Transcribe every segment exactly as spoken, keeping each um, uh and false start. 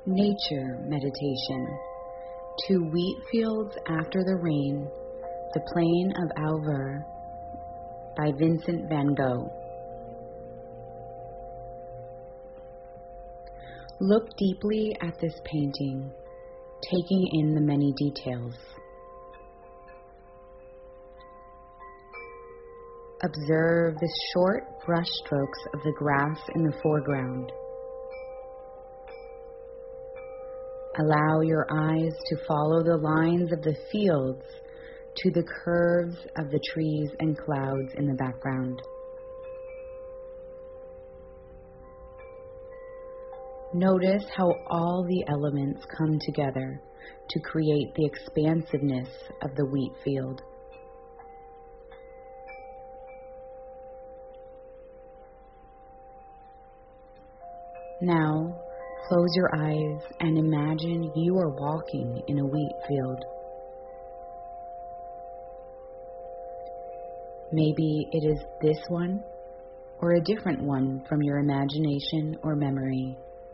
Nature Meditation. To Wheat Fields After the Rain, The Plain of Auvergne by Vincent van Gogh. Look deeply at this painting, taking in the many details. Observe the short brush strokes of the grass in the foreground. Allow your eyes to follow the lines of the fields to the curves of the trees and clouds in the background. Notice how all the elements come together to create the expansiveness of the wheat field. Now, close your eyes and imagine you are walking in a wheat field. Maybe it is this one or a different one from your imagination or memory.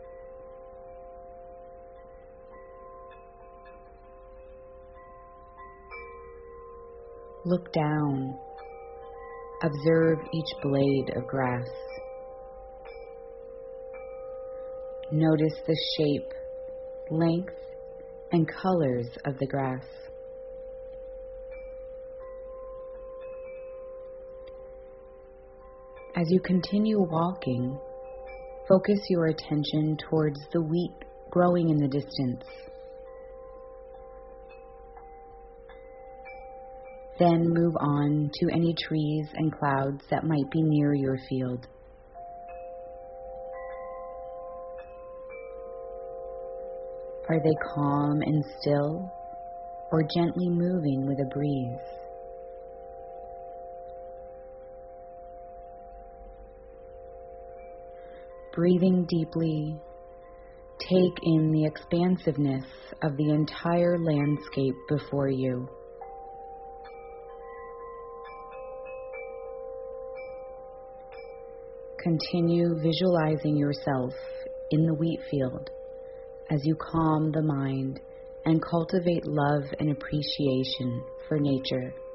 Look down. Observe each blade of grass. Notice the shape, length, and colors of the grass. As you continue walking, focus your attention towards the wheat growing in the distance. Then move on to any trees and clouds that might be near your field. Are they calm and still, or gently moving with a breeze? Breathing deeply, take in the expansiveness of the entire landscape before you. Continue visualizing yourself in the wheat field as you calm the mind and cultivate love and appreciation for nature.